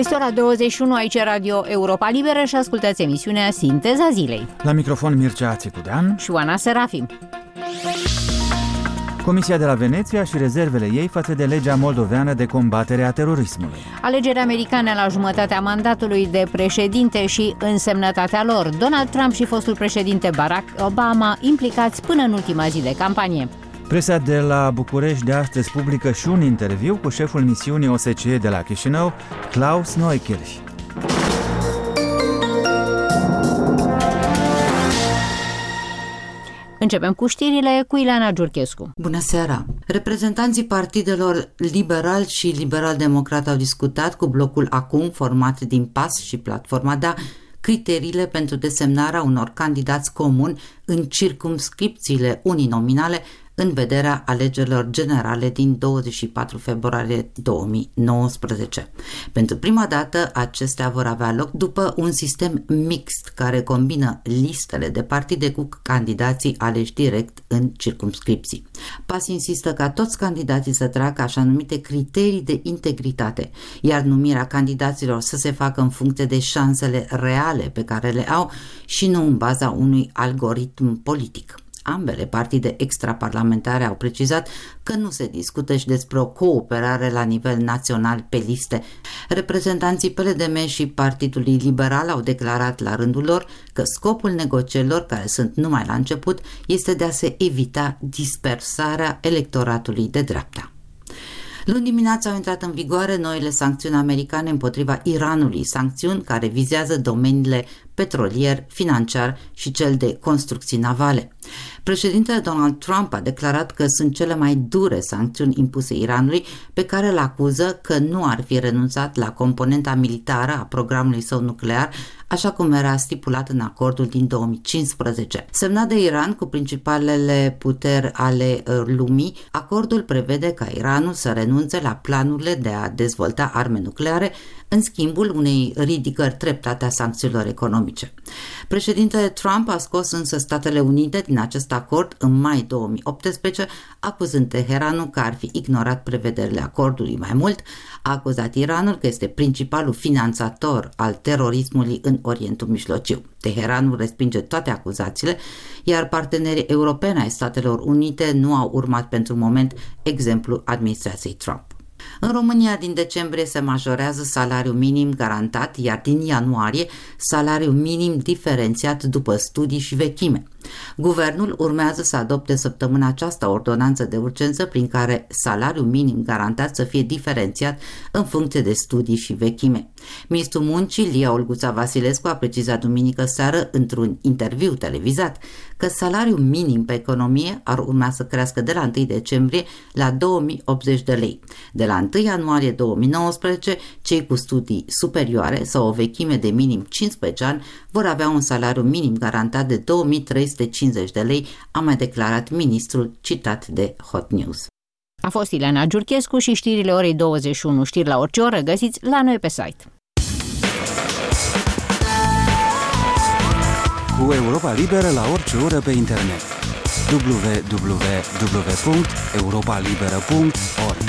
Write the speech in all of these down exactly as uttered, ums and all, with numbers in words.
Este ora douăzeci și unu, aici Radio Europa Liberă și ascultați emisiunea Sinteza Zilei. La microfon Mircea Țicudean și Oana Serafim. Comisia de la Veneția și rezervele ei față de legea moldoveană de combatere a terorismului. Alegeri americane la jumătatea mandatului de președinte și însemnătatea lor. Donald Trump și fostul președinte Barack Obama implicați până în ultima zi de campanie. Presa de la București de astăzi publică și un interviu cu șeful misiunii O S C E de la Chișinău, Klaus Neukirch. Începem cu știrile cu Ileana Giurchescu. Bună seara! Reprezentanții partidelor liberal și liberal-democrat au discutat cu blocul Acum, format din P A S și Platforma Da, criteriile pentru desemnarea unor candidați comuni în circumscripțiile uninominale în vederea alegerilor generale din douăzeci și patru februarie două mii nouăsprezece. Pentru prima dată, acestea vor avea loc după un sistem mixt care combină listele de partide cu candidații aleși direct în circumscripții. P A S insistă ca toți candidații să treacă așa numite criterii de integritate, iar numirea candidaților să se facă în funcție de șansele reale pe care le au și nu în baza unui algoritm politic. Ambele partide extraparlamentare au precizat că nu se discută și despre o cooperare la nivel național pe liste. Reprezentanții P L D M și Partidului Liberal au declarat la rândul lor că scopul negocierilor, care sunt numai la început, este de a se evita dispersarea electoratului de dreapta. Luni dimineața au intrat în vigoare noile sancțiuni americane împotriva Iranului, sancțiuni care vizează domeniile petrolier, financiar și cel de construcții navale. Președintele Donald Trump a declarat că sunt cele mai dure sancțiuni impuse Iranului, pe care îl acuză că nu ar fi renunțat la componenta militară a programului său nuclear, așa cum era stipulat în acordul din două mii cincisprezece. Semnat de Iran cu principalele puteri ale lumii, acordul prevede ca Iranul să renunțe la planurile de a dezvolta arme nucleare în schimbul unei ridicări treptate a sancțiunilor economice. Președintele Trump a scos însă Statele Unite din acest acord în mai două mii optsprezece, acuzând Teheranul că ar fi ignorat prevederile acordului. Mai mult, a acuzat Iranul că este principalul finanțator al terorismului în Orientul Mijlociu. Teheranul respinge toate acuzațiile, iar partenerii europeni ai Statelor Unite nu au urmat pentru moment exemplul administrației Trump. În România, din decembrie se majorează salariul minim garantat, iar din ianuarie salariul minim diferențiat după studii și vechime. Guvernul urmează să adopte săptămâna aceasta ordonanță de urgență prin care salariul minim garantat să fie diferențiat în funcție de studii și vechime. Ministrul Muncii, Lia Olguța Vasilescu, a precizat duminică seară într-un interviu televizat că salariul minim pe economie ar urma să crească de la întâi decembrie la două mii optzeci de lei. De la întâi ianuarie două mii nouăsprezece, cei cu studii superioare sau o vechime de minim cincisprezece ani vor avea un salariu minim garantat de două mii trei sute cincizeci de lei, a mai declarat ministrul citat de Hot News. A fost Ileana Giurchescu și știrile orei douăzeci și unu. Știri la orice oră găsiți la noi pe site. Cu Europa Liberă la orice oră pe internet. w w w punct europa liberă punct org.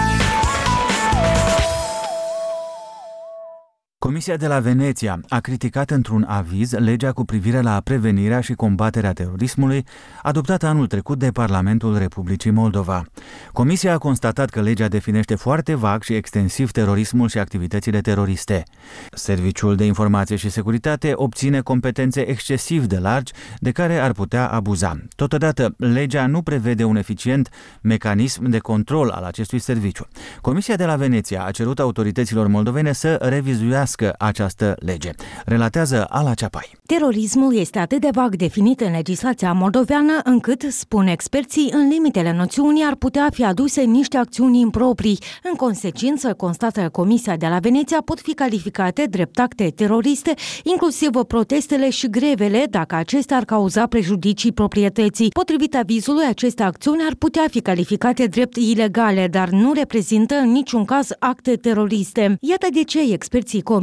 Comisia de la Veneția a criticat într-un aviz legea cu privire la prevenirea și combaterea terorismului, adoptată anul trecut de Parlamentul Republicii Moldova. Comisia a constatat că legea definește foarte vag și extensiv terorismul și activitățile teroriste. Serviciul de Informație și Securitate obține competențe excesiv de largi de care ar putea abuza. Totodată, legea nu prevede un eficient mecanism de control al acestui serviciu. Comisia de la Veneția a cerut autorităților moldovene să revizuiască această lege. Relatează Ala Ceapai. Terorismul este atât de vag definit în legislația moldoveană încât, spun experții, în limitele noțiunii ar putea fi aduse niște acțiuni improprii. În consecință, constată Comisia de la Veneția, pot fi calificate drept acte teroriste, inclusiv protestele și grevele, dacă acestea ar cauza prejudicii proprietății. Potrivit avizului, aceste acțiuni ar putea fi calificate drept ilegale, dar nu reprezintă în niciun caz acte teroriste. Iată de ce experții Comisiei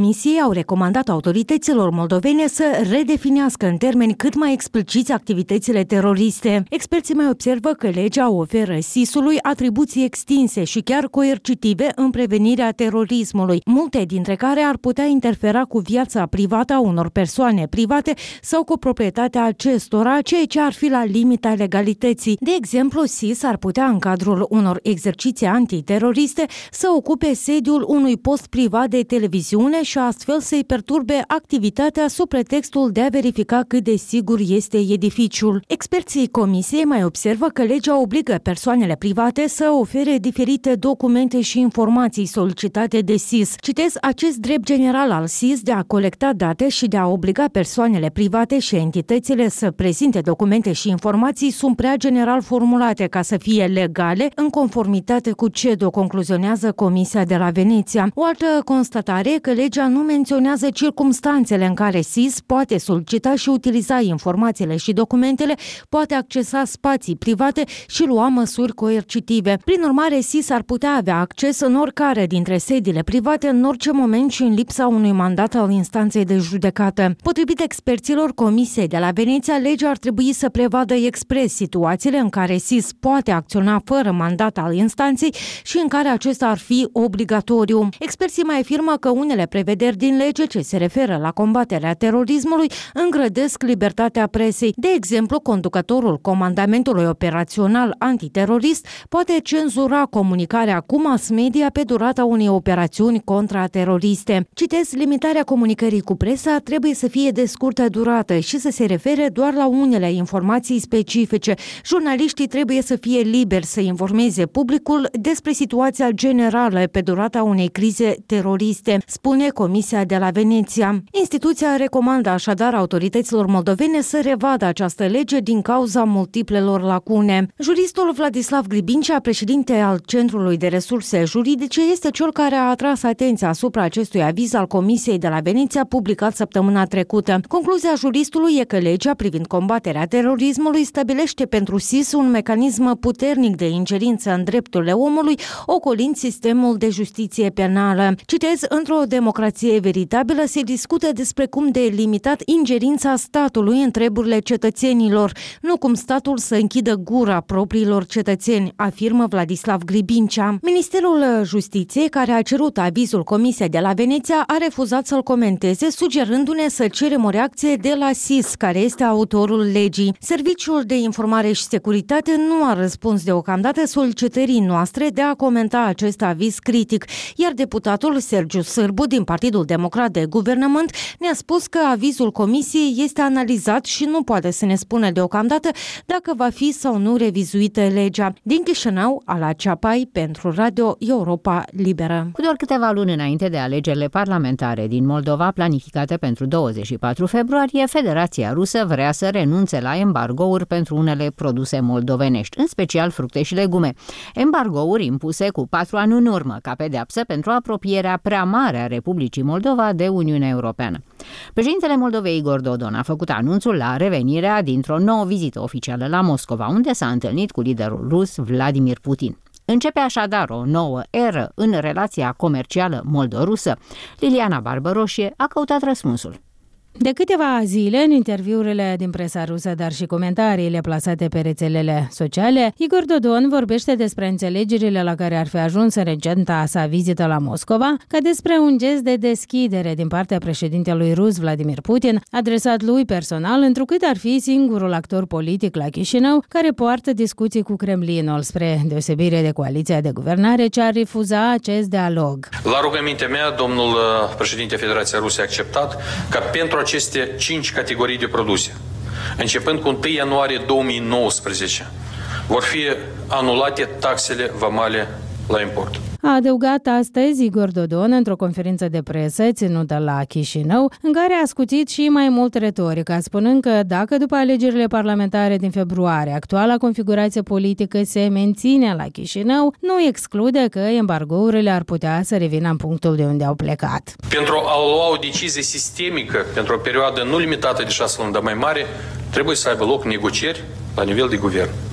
Comisiei au recomandat autorităților moldovene să redefinească în termeni cât mai expliciți activitățile teroriste. Experții mai observă că legea oferă S I S-ului atribuții extinse și chiar coercitive în prevenirea terorismului, multe dintre care ar putea interfera cu viața privată a unor persoane private sau cu proprietatea acestora, ceea ce ar fi la limita legalității. De exemplu, S I S ar putea, în cadrul unor exerciții antiteroriste, să ocupe sediul unui post privat de televiziune și astfel să-i perturbe activitatea sub pretextul de a verifica cât de sigur este edificiul. Experții Comisiei mai observă că legea obligă persoanele private să ofere diferite documente și informații solicitate de S I S. Citez, acest drept general al S I S de a colecta date și de a obliga persoanele private și entitățile să prezinte documente și informații sunt prea general formulate ca să fie legale în conformitate cu C E D O, concluzionează Comisia de la Veneția. O altă constatare e că legea nu menționează circumstanțele în care S I S poate solicita și utiliza informațiile și documentele, poate accesa spații private și lua măsuri coercitive. Prin urmare, S I S ar putea avea acces în oricare dintre sediile private, în orice moment și în lipsa unui mandat al instanței de judecată. Potrivit experților Comisiei de la Veneția, legea ar trebui să prevadă expres situațiile în care S I S poate acționa fără mandat al instanței și în care acesta ar fi obligatoriu. Experții mai afirmă că unele prevederi din lege ce se referă la combaterea terorismului îngrădesc libertatea presei. De exemplu, conducătorul Comandamentului Operațional Antiterorist poate cenzura comunicarea cu mass media pe durata unei operațiuni contrateroriste. Citez, limitarea comunicării cu presa trebuie să fie de scurtă durată și să se refere doar la unele informații specifice. Jurnaliștii trebuie să fie liberi să informeze publicul despre situația generală pe durata unei crize teroriste, spune Comisia de la Veneția. Instituția recomandă așadar autorităților moldovene să revadă această lege din cauza multiplelor lacune. Juristul Vladislav Gribincea, președinte al Centrului de Resurse Juridice, este cel care a atras atenția asupra acestui aviz al Comisiei de la Veneția publicat săptămâna trecută. Concluzia juristului e că legea privind combaterea terorismului stabilește pentru S I S un mecanism puternic de ingerință în drepturile omului, ocolind sistemul de justiție penală. Citez, într-o democrație veritabilă se discută despre cum de limitat ingerința statului în treburile cetățenilor, nu cum statul să închidă gura propriilor cetățeni, afirmă Vladislav Gribincea. Ministerul Justiției, care a cerut avizul Comisiei de la Veneția, a refuzat să-l comenteze, sugerându-ne să cerem o reacție de la S I S, care este autorul legii. Serviciul de Informare și Securitate nu a răspuns deocamdată solicitării noastre de a comenta acest aviz critic, iar deputatul Sergiu Sârbu din Partidul Democrat de Guvernământ ne-a spus că avizul Comisiei este analizat și nu poate să ne spună deocamdată dacă va fi sau nu revizuită legea. Din Chișinău, Ala Ceapai, pentru Radio Europa Liberă. Cu doar câteva luni înainte de alegerile parlamentare din Moldova planificate pentru douăzeci și patru februarie, Federația Rusă vrea să renunțe la embargouri pentru unele produse moldovenești, în special fructe și legume. Embargouri impuse cu patru ani în urmă, ca pedeapsă pentru apropierea prea mare a Republicii Moldova de Uniunea Europeană. Președintele Moldovei Igor Dodon a făcut anunțul la revenirea dintr-o nouă vizită oficială la Moscova, unde s-a întâlnit cu liderul rus Vladimir Putin. Începe așadar o nouă eră în relația comercială moldo-rusă. Liliana Barbăroșie a căutat răspunsul. De câteva zile, în interviurile din presa rusă, dar și comentariile plasate pe rețelele sociale, Igor Dodon vorbește despre înțelegerile la care ar fi ajuns în recenta sa vizită la Moscova, ca despre un gest de deschidere din partea președintelui rus Vladimir Putin, adresat lui personal, întrucât ar fi singurul actor politic la Chișinău care poartă discuții cu Kremlinul, spre deosebire de coaliția de guvernare ce ar refuza acest dialog. La rugămintea mea, domnul președinte Federației Ruse a acceptat ca pentru aceste cinci categorii de produse, începând cu întâi ianuarie două mii nouăsprezece, vor fi anulate taxele vamale la import. A adăugat astăzi Igor Dodon într-o conferință de presă ținută la Chișinău, în care a scutit și mai mult retorica, spunând că dacă după alegerile parlamentare din februarie actuala configurație politică se menține la Chișinău, nu exclude că embargourile ar putea să revină în punctul de unde au plecat. Pentru a lua o decizie sistemică pentru o perioadă nu limitată de șase luni, dar mai mare, trebuie să aibă loc negocieri la nivel de guvern.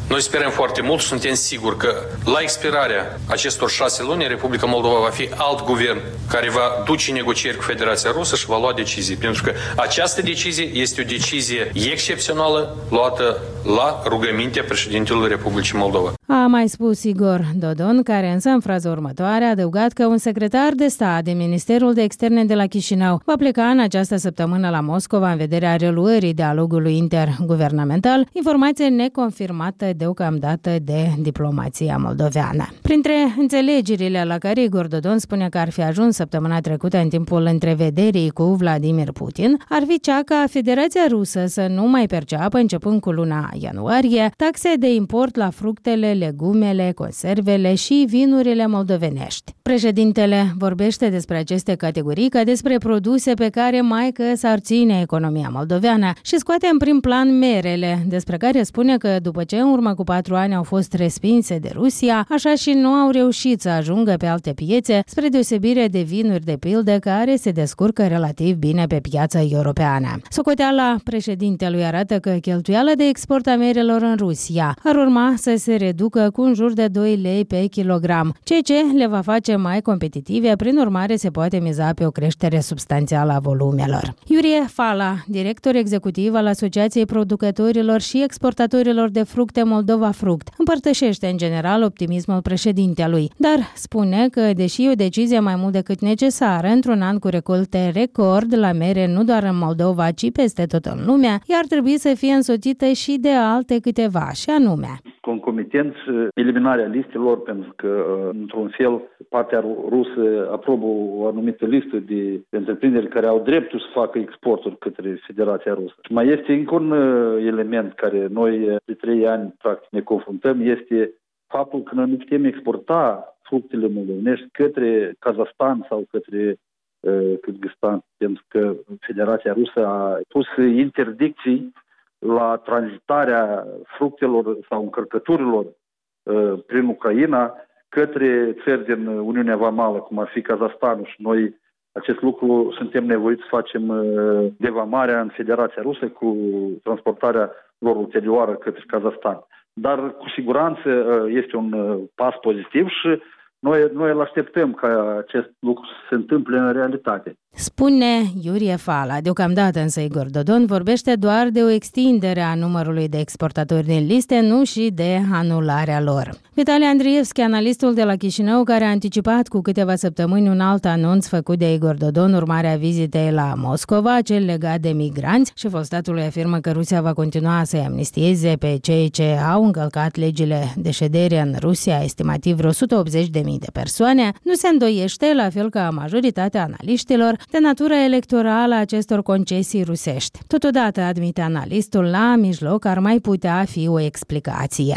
Noi sperăm foarte mult și suntem siguri că la expirarea acestor șase luni, Republica Moldova va fi alt guvern care va duce negocieri cu Federația Rusă și va lua decizii. Pentru că această decizie este o decizie excepțională luată la rugămintea președintelui Republicii Moldova. A mai spus Igor Dodon, care însă în fraza următoare a adăugat că un secretar de stat din Ministerul de Externe de la Chișinău va pleca în această săptămână la Moscova în vederea reluării dialogului interguvernamental, informație neconfirmată deocamdată de diplomația moldoveană. Printre înțelegerile la care Igor Dodon spune că ar fi ajuns săptămâna trecută în timpul întrevederii cu Vladimir Putin, ar fi cea ca Federația Rusă să nu mai perceapă, începând cu luna ianuarie, taxe de import la fructele, legumele, conservele și vinurile moldovenești. Președintele vorbește despre aceste categorii ca despre produse pe care mai că s-ar ține economia moldoveană și scoate în prim plan merele, despre care spune că după ce în urmă cu patru ani au fost respinse de Rusia, așa și nu au reușit să ajungă pe alte piețe, spre deosebire de vinuri de pildă care se descurcă relativ bine pe piața europeană. Socoteala președintelui arată că cheltuiala de export a merelor în Rusia ar urma să se reducă cu în jur de doi lei pe kilogram, ceea ce le va face mai competitive, prin urmare se poate miza pe o creștere substanțială a volumelor. Iurie Fala, director executiv al Asociației Producătorilor și Exportatorilor de Fructe Moldova Fruct, împărtășește în general optimismul președintelui, dar spune că, deși e o decizie mai mult decât necesară, într-un an cu recolte record la mere nu doar în Moldova, ci peste tot în lume, ea ar trebui să fie însoțită și de alte câteva, și anume concomitent eliminarea listelor, pentru că, într-un fel, partea rusă aprobă o anumită listă de întreprinderi care au dreptul să facă exporturi către Federația Rusă. Mai este încă un element care noi de trei ani practic ne confruntăm, este faptul că noi nu putem exporta fructele moldovenești către Kazahstan sau către uh, Kyrgyzstan, pentru că Federația Rusă a pus interdicții la tranzitarea fructelor sau încărcăturilor uh, prin Ucraina către țări din Uniunea Vamală, cum ar fi Kazahstanul, și noi acest lucru suntem nevoiți să facem uh, devamarea în Federația Rusă cu transportarea lor ulterioară către Kazahstan. Dar cu siguranță uh, este un uh, pas pozitiv și noi, noi îl așteptăm ca acest lucru să se întâmple în realitate. Spune Iurie Fala. Deocamdată însă Igor Dodon vorbește doar de o extindere a numărului de exportatori din liste, nu și de anularea lor. Vitali Andrievski, analistul de la Chișinău, care a anticipat cu câteva săptămâni un alt anunț făcut de Igor Dodon urmarea vizitei la Moscova, cel legat de migranți, șeful statului afirmă că Rusia va continua să-i amnistieze pe cei ce au încălcat legile de ședere în Rusia, estimativ vreo o sută optzeci de mii de persoane. Nu se îndoiește, la fel ca majoritatea analiștilor, de natura electorală a acestor concesii rusești. Totodată, admite analistul, la mijloc ar mai putea fi o explicație.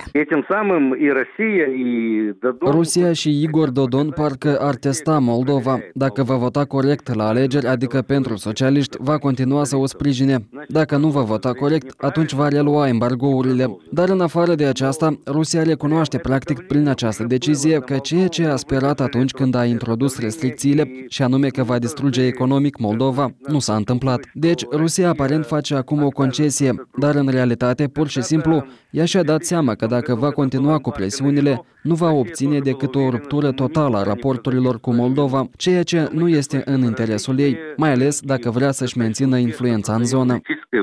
Rusia și Igor Dodon parcă ar testa Moldova. Dacă va vota corect la alegeri, adică pentru socialiști, va continua să o sprijine. Dacă nu va vota corect, atunci va relua embargourile. Dar în afară de aceasta, Rusia recunoaște practic prin această decizie că ceea ce a sperat atunci când a introdus restricțiile, și anume că va distruge economic Moldova, nu s-a întâmplat. Deci, Rusia aparent face acum o concesie, dar în realitate, pur și simplu, ea și-a dat seama că dacă va continua cu presiunile, nu va obține decât o ruptură totală a raporturilor cu Moldova, ceea ce nu este în interesul ei, mai ales dacă vrea să-și mențină influența în zonă.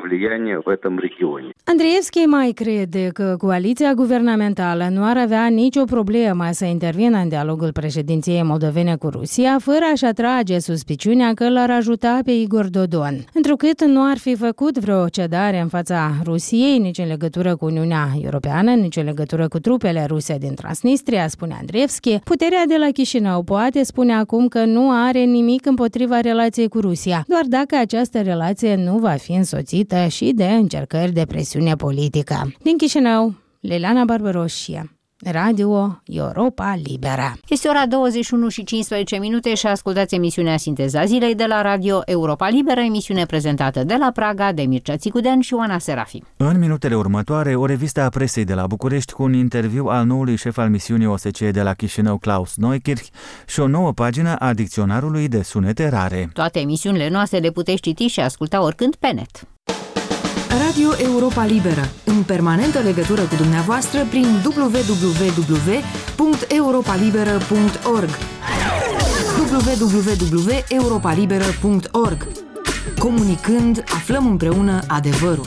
Andrievski mai crede că coaliția guvernamentală nu ar avea nicio problemă să intervină în dialogul președinției moldovene cu Rusia, fără a-și atrage suspiciunea că l-ar ajuta pe Igor Dodon. Întrucât nu ar fi făcut vreo cedare în fața Rusiei, nici în legătură cu Uniunea Europeană, nici în legătură cu trupele ruse din Transnistria, spune Andrievski, puterea de la Chișinău poate spune acum că nu are nimic împotriva relației cu Rusia, doar dacă această relație nu va fi însoțită și de încercări de presiune politică. Din Chișinău, Liliana Barbaroșie, Radio Europa Liberă. Este ora douăzeci și unu și cincisprezece minute și ascultați emisiunea Sinteza Zilei de la Radio Europa Liberă, emisiune prezentată de la Praga de Mircea Țicudean și Oana Serafim. În minutele următoare, o revistă a presei de la București cu un interviu al noului șef al misiunii O S C E de la Chișinău, Klaus Neukirch, și o nouă pagină a dicționarului de sunete rare. Toate emisiunile noastre le puteți citi și asculta oricând pe net. Radio Europa Liberă, în permanentă legătură cu dumneavoastră prin w w w punct europa liberă punct org w w w punct europa liberă punct org. Comunicând, aflăm împreună adevărul.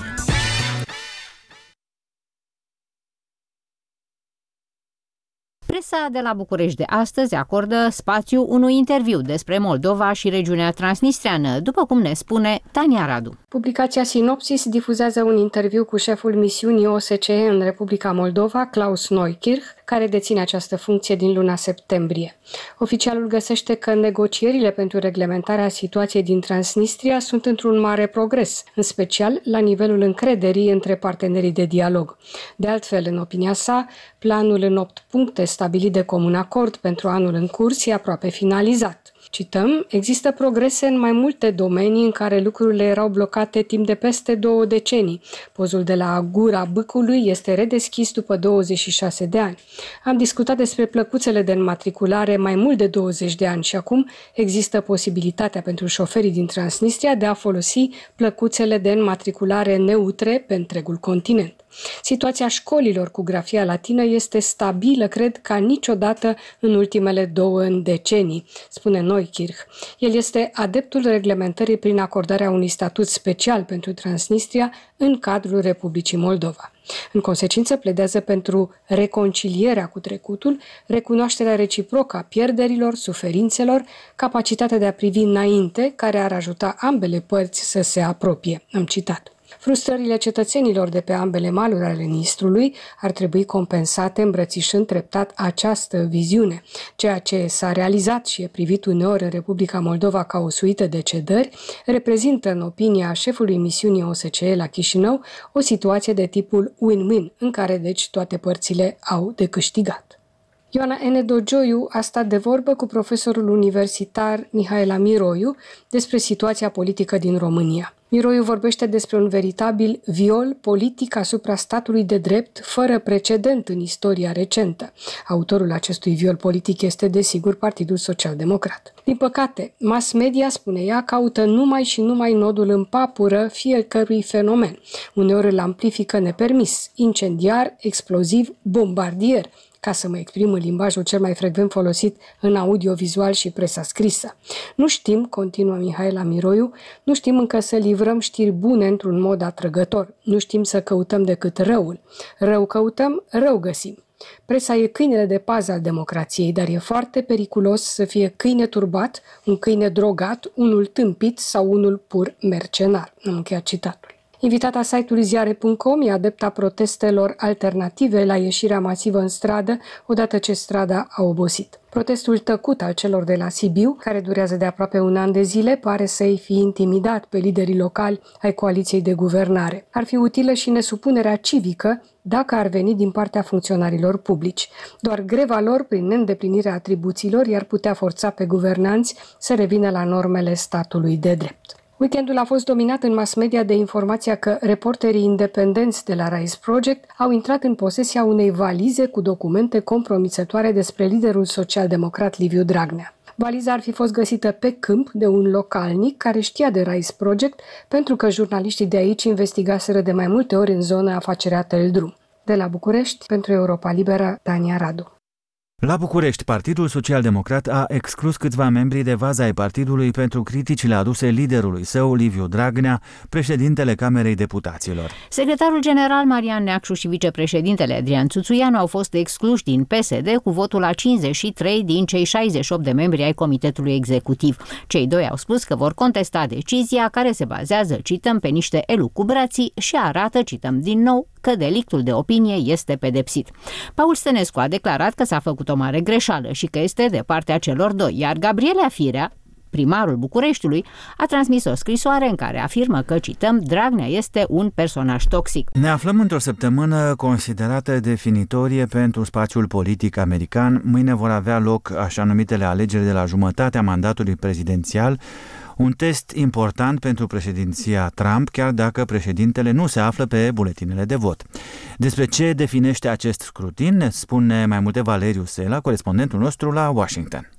Presa de la București de astăzi acordă spațiu unui interviu despre Moldova și regiunea transnistreană, după cum ne spune Tania Radu. Publicația Sinopsis difuzează un interviu cu șeful misiunii O S C E în Republica Moldova, Klaus Neukirch, care deține această funcție din luna septembrie. Oficialul găsește că negocierile pentru reglementarea situației din Transnistria sunt într-un mare progres, în special la nivelul încrederii între partenerii de dialog. De altfel, în opinia sa, planul în opt puncte stabilit de comun acord pentru anul în curs e aproape finalizat. Cităm, există progrese în mai multe domenii în care lucrurile erau blocate timp de peste două decenii. Pozul de la Gura Bâcului este redeschis după douăzeci și șase de ani. Am discutat despre plăcuțele de înmatriculare mai mult de douăzeci de ani și acum există posibilitatea pentru șoferii din Transnistria de a folosi plăcuțele de înmatriculare neutre pe întregul continent. Situația școlilor cu grafia latină este stabilă, cred, ca niciodată în ultimele două decenii, spune Neukirch. El este adeptul reglementării prin acordarea unui statut special pentru Transnistria în cadrul Republicii Moldova. În consecință, pledează pentru reconcilierea cu trecutul, recunoașterea reciprocă a pierderilor, suferințelor, capacitatea de a privi înainte, care ar ajuta ambele părți să se apropie. Am citat. Frustrările cetățenilor de pe ambele maluri ale Nistrului ar trebui compensate îmbrățișând treptat această viziune. Ceea ce s-a realizat și e privit uneori în Republica Moldova ca o suită de cedări, reprezintă, în opinia șefului misiunii O S C E la Chișinău, o situație de tipul win-win, în care deci toate părțile au de câștigat. Ioana N. Dogioiu a stat de vorbă cu profesorul universitar Mihaela Miroiu despre situația politică din România. Miroiu vorbește despre un veritabil viol politic asupra statului de drept fără precedent în istoria recentă. Autorul acestui viol politic este, desigur, Partidul Social Democrat. Din păcate, mass media, spune ea, caută numai și numai nodul în papură fiecărui fenomen. Uneori îl amplifică nepermis, incendiar, exploziv, bombardier, ca să mă exprim în limbajul cel mai frecvent folosit în audiovizual și presa scrisă. Nu știm, continuă Mihaela Miroiu, nu știm încă să livrăm știri bune într-un mod atrăgător. Nu știm să căutăm decât răul. Rău căutăm, rău găsim. Presa e câinele de pază al democrației, dar e foarte periculos să fie câine turbat, un câine drogat, unul tâmpit sau unul pur mercenar. Am încheiat citatul. Invitata site-ului ziare punct com e adepta protestelor alternative la ieșirea masivă în stradă, odată ce strada a obosit. Protestul tăcut al celor de la Sibiu, care durează de aproape un an de zile, pare să-i fi intimidat pe liderii locali ai coaliției de guvernare. Ar fi utilă și nesupunerea civică dacă ar veni din partea funcționarilor publici. Doar greva lor, prin neîndeplinirea atribuțiilor, i-ar putea forța pe guvernanți să revină la normele statului de drept. Weekendul a fost dominat în mass media de informația că reporterii independenți de la Rise Project au intrat în posesia unei valize cu documente compromițătoare despre liderul social-democrat Liviu Dragnea. Valiza ar fi fost găsită pe câmp de un localnic care știa de Rise Project pentru că jurnaliștii de aici investigaseră de mai multe ori în zonă afacerea Teldrum. De la București, pentru Europa Liberă, Tania Radu. La București, Partidul Social Democrat a exclus câțiva membri de vază ai partidului pentru criticile aduse liderului său, Liviu Dragnea, președintele Camerei Deputaților. Secretarul general Marian Neacșu și vicepreședintele Adrian Țuțuianu au fost excluși din P S D cu votul la cincizeci și trei din cei șaizeci și opt de membri ai Comitetului Executiv. Cei doi au spus că vor contesta decizia care se bazează, cităm, pe niște elucubrații și arată, cităm din nou, că delictul de opinie este pedepsit. Paul Stănescu a declarat că s-a făcut o mare greșeală și că este de partea celor doi, iar Gabriela Firea, primarul Bucureștiului, a transmis o scrisoare în care afirmă că, cităm, Dragnea este un personaj toxic. Ne aflăm într-o săptămână considerată definitorie pentru spațiul politic american. Mâine vor avea loc așa numitele alegeri de la jumătatea mandatului prezidențial, un test important pentru președinția Trump, chiar dacă președintele nu se află pe buletinele de vot. Despre ce definește acest scrutin ne spune mai multe Valeriu Sela, corespondentul nostru la Washington.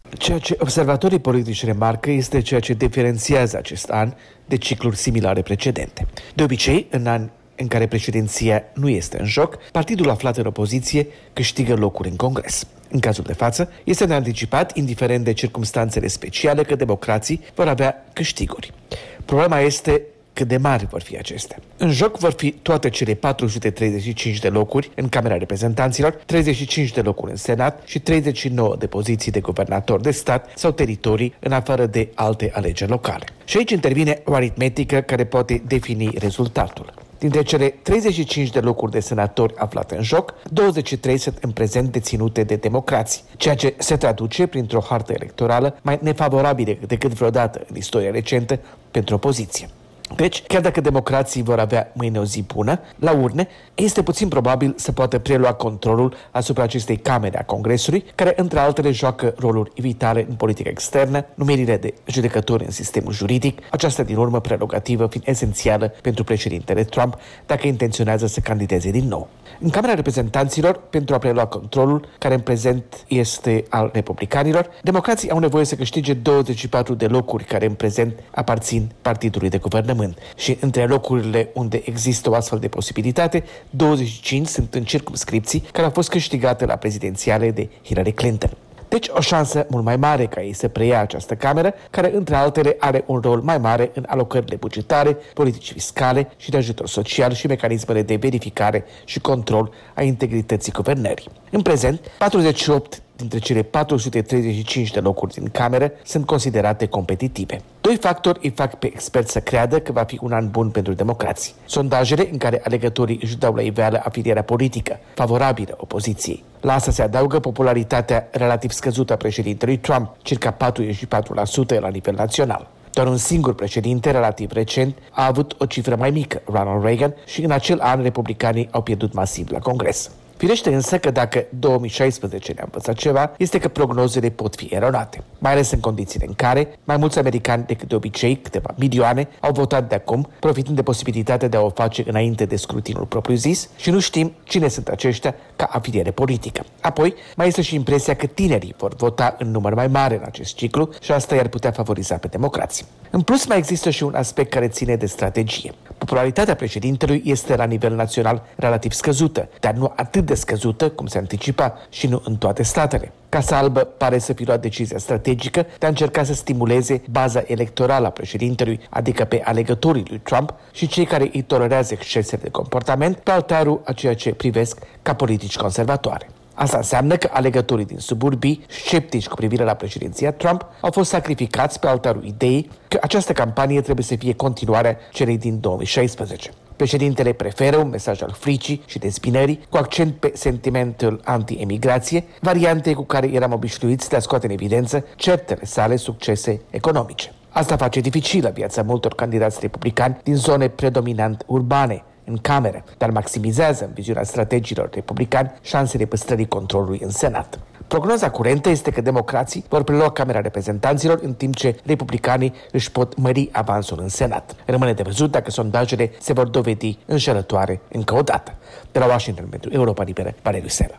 Ceea ce observatorii politici remarcă este ceea ce diferențiază acest an de cicluri similare precedente. De obicei, în ani în care președinția nu este în joc, partidul aflat în opoziție câștigă locuri în Congres. În cazul de față, este neanticipat, indiferent de circumstanțele speciale, că democrații vor avea câștiguri. Problema este cât de mari vor fi acestea. În joc vor fi toate cele patru sute treizeci și cinci de locuri în Camera Reprezentanților, treizeci și cinci de locuri în Senat și treizeci și nouă de poziții de guvernator de stat sau teritorii, în afară de alte alegeri locale. Și aici intervine o aritmetică care poate defini rezultatul. Dintre cele treizeci și cinci de locuri de senatori aflate în joc, douăzeci și trei sunt în prezent deținute de democrații, ceea ce se traduce printr-o hartă electorală mai nefavorabilă decât vreodată în istoria recentă pentru opoziție. Deci, chiar dacă democrații vor avea mâine o zi bună, la urne, este puțin probabil să poată prelua controlul asupra acestei camere a Congresului, care, între altele, joacă roluri vitale în politica externă, numirile de judecători în sistemul juridic, aceasta din urmă prerogativă fiind esențială pentru președintele Trump dacă intenționează să candideze din nou. În Camera Reprezentanților, pentru a prelua controlul, care în prezent este al republicanilor, democrații au nevoie să câștige douăzeci și patru de locuri care în prezent aparțin partidului de guvernământ. Și între locurile unde există o astfel de posibilitate, douăzeci și cinci sunt în circumscripții care au fost câștigate la prezidențiale de Hillary Clinton. Deci o șansă mult mai mare ca ei să preia această cameră, care între altele are un rol mai mare în alocările bugetare, politici fiscale și de ajutor social și mecanismele de verificare și control a integrității guvernării. În prezent, patruzeci și opt dintre cele patru sute treizeci și cinci de locuri din cameră sunt considerate competitive. Doi factori îi fac pe experți să creadă că va fi un an bun pentru democrații. Sondajele în care alegătorii își dau la iveală afilierea politică, favorabilă opoziției. La asta se adaugă popularitatea relativ scăzută a președintelui Trump, circa patruzeci și patru la sută la nivel național. Doar un singur președinte relativ recent a avut o cifră mai mică, Ronald Reagan, și în acel an republicanii au pierdut masiv la Congres. Firește însă că dacă două mii șaisprezece ne-a învățat ceva, este că prognozele pot fi eronate, mai ales în condițiile în care mai mulți americani decât de obicei, câteva milioane, au votat de acum, profitând de posibilitatea de a o face înainte de scrutinul propriu-zis și nu știm cine sunt aceștia ca afiliere politică. Apoi, mai este și impresia că tinerii vor vota în număr mai mare în acest ciclu și asta i-ar putea favoriza pe democrații. În plus, mai există și un aspect care ține de strategie. Popularitatea președintelui este la nivel național relativ scăzută, dar nu atât de scăzută cum se anticipa și nu în toate statele. Casa Albă pare să fi luat decizia strategică de a încerca să stimuleze baza electorală a președintelui, adică pe alegătorii lui Trump și cei care îi tolerează excesele de comportament pe altarul a ceea ce privesc ca politici conservatoare. Asta înseamnă că alegătorii din suburbii, sceptici cu privire la președinția Trump, au fost sacrificați pe altarul ideii că această campanie trebuie să fie continuarea celei din două mii șaisprezece. Președintele preferă un mesaj al fricii și dezbinării, cu accent pe sentimentul anti-emigrație, variante cu care eram obișnuiți de a scoate în evidență certele sale succese economice. Asta face dificilă viața multor candidați republicani din zone predominant urbane, în cameră, dar maximizează în viziunea strategilor republicani șansele păstrării controlului în Senat. Prognoza curentă este că democrații vor prelua Camera Reprezentanților, în timp ce republicanii își pot mări avansul în Senat. Rămâne de văzut dacă sondajele se vor dovedi înșelătoare încă o dată. De la Washington pentru Europa Liberă, Valeriu Sela.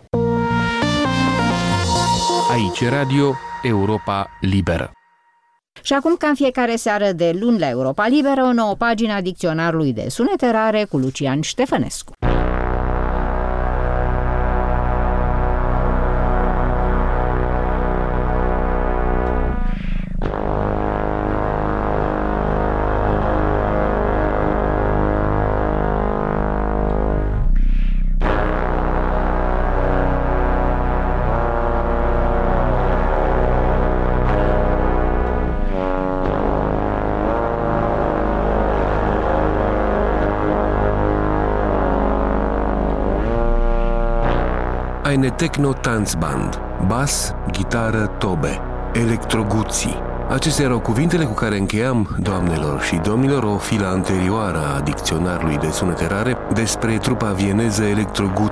Aici Radio Europa Liberă. Și acum, ca în fiecare seară de luni la Europa Liberă, o nouă pagină a dicționarului de sunete rare cu Lucian Ștefănescu. Eine Techno Tanzband, bas, gitară, tobe, electroguții. Acestea erau cuvintele cu care încheiam, doamnelor și domnilor, o filă anterioară a dicționarului de sunete rare despre trupa vieneză Electroguții,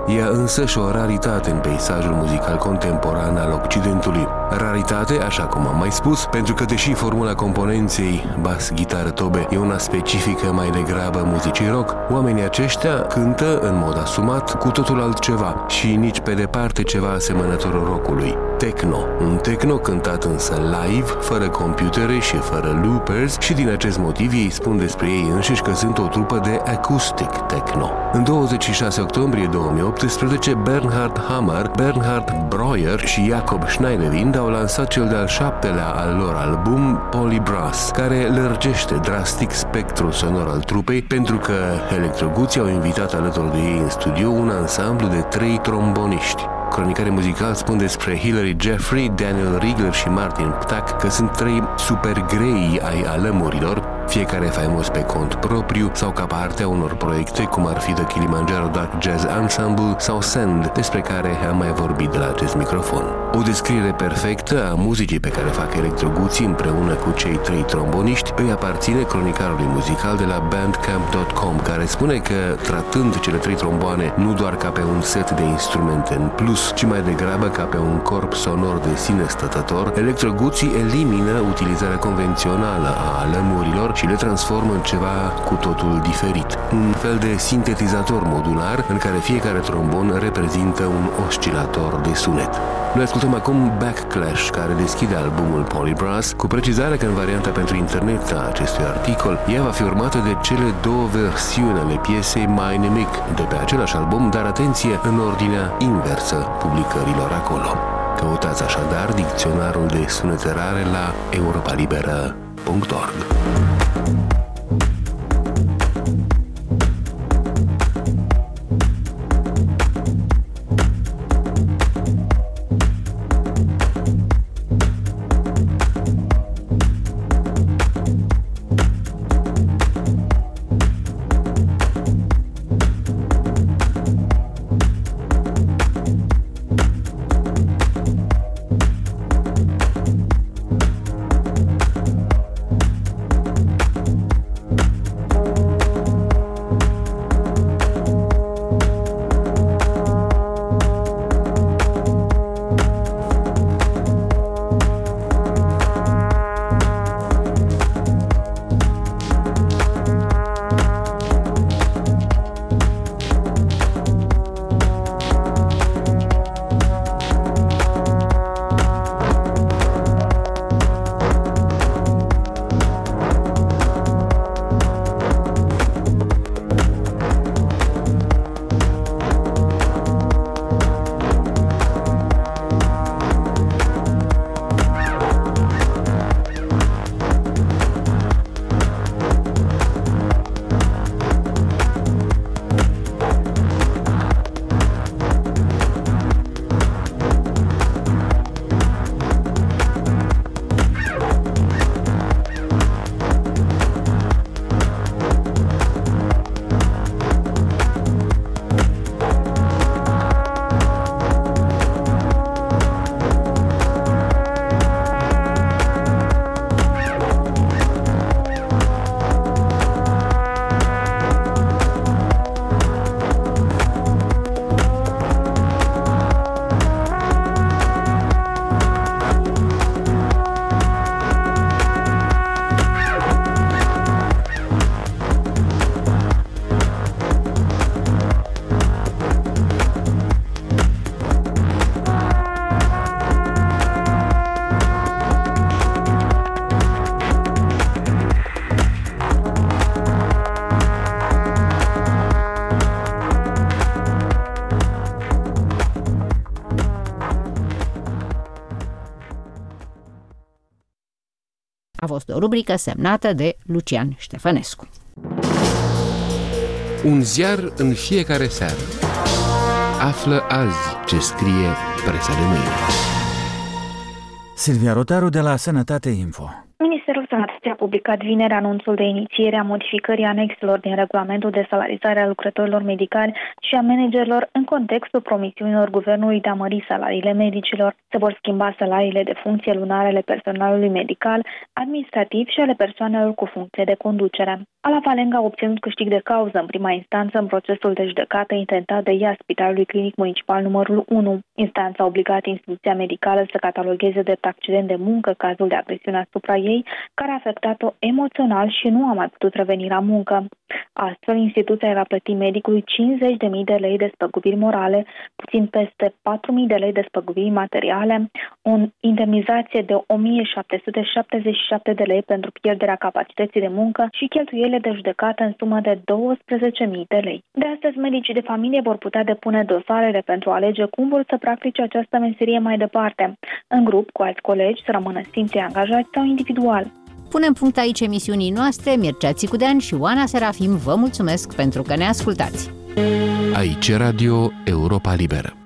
e însăși o raritate în peisajul muzical contemporan al Occidentului. Raritate, așa cum am mai spus, pentru că deși formula componenței bas, gitară, tobe e una specifică mai degrabă muzicii rock, oamenii aceștia cântă în mod asumat cu totul altceva și nici pe departe ceva asemănător rockului. Techno. Un techno cântat însă live, fără computere și fără loopers, și din acest motiv ei spun despre ei înșiși că sunt o trupă de acoustic techno. În douăzeci și șase octombrie două mii optsprezece, Bernhard Hammer, Bernhard Breuer și Jakob Schneiderwind au lansat cel de-al șaptelea al lor album Polybrass, care lărgește drastic spectrul sonor al trupei, pentru că electroguții au invitat alături de ei în studio un ansamblu de trei tromboniști. Cronicare muzical spun despre Hilary Jeffrey, Daniel Riegler și Martin Ptak că sunt trei super grei ai alămurilor, fiecare faimos pe cont propriu sau ca parte a unor proiecte cum ar fi The Kilimanjaro Dark Jazz Ensemble sau Sand, despre care am mai vorbit de la acest microfon. O descriere perfectă a muzicii pe care fac electroguții împreună cu cei trei tromboniști îi aparține cronicarului muzical de la bandcamp punct com, care spune că, tratând cele trei tromboane nu doar ca pe un set de instrumente în plus, ci mai degrabă ca pe un corp sonor de sine stătător, electroguții elimină utilizarea convențională a alămurilor și le transformă în ceva cu totul diferit. Un fel de sintetizator modular în care fiecare trombon reprezintă un oscilator de sunet. Noi ascultăm acum Backlash, care deschide albumul Polybrass, cu precizarea că în varianta pentru internet a acestui articol, ea va fi urmată de cele două versiuni ale piesei My Nimic, de pe același album, dar atenție, în ordinea inversă publicărilor acolo. Căutați așadar dicționarul de suneterare la europalibera punct org. A fost o rubrică semnată de Lucian Ștefănescu. Un ziar în fiecare seară. Află azi ce scrie presa de mâine. Silvia Rotaru de la Sănătate Info. Ministerul Sănătății a publicat vineri anunțul de inițiere a modificării anexelor din regulamentul de salarizare a lucrătorilor medicali și a managerilor în contextul promisiunilor guvernului de a mări salariile medicilor. Se vor schimba salariile de funcție lunare ale personalului medical, administrativ și ale persoanelor cu funcție de conducere. Ala Valenga a obținut câștig de cauză în prima instanță în procesul de judecată intentat de ea Spitalului Clinic Municipal numărul unu. Instanța a obligat instituția medicală să catalogheze drept accident de muncă cazul de agresiune asupra ei, care a afectat-o emoțional și nu a mai putut reveni la muncă. Astfel, instituția va plăti medicului cincizeci de mii de lei de spăgubiri morale, puțin peste patru mii de lei de spăgubiri materiale, o indemnizație de o mie șapte sute șaptezeci și șapte de lei pentru pierderea capacității de muncă și cheltuielile de judecată în sumă de douăsprezece mii de lei. De astăzi, medicii de familie vor putea depune dosarele pentru a alege cum vor să practice această meserie mai departe, în grup cu alți colegi, să rămână simți angajați sau individual. Punem punct aici emisiunii noastre. Mircea Țicudean și Oana Serafim vă mulțumesc pentru că ne ascultați. Aici Radio Europa Liberă.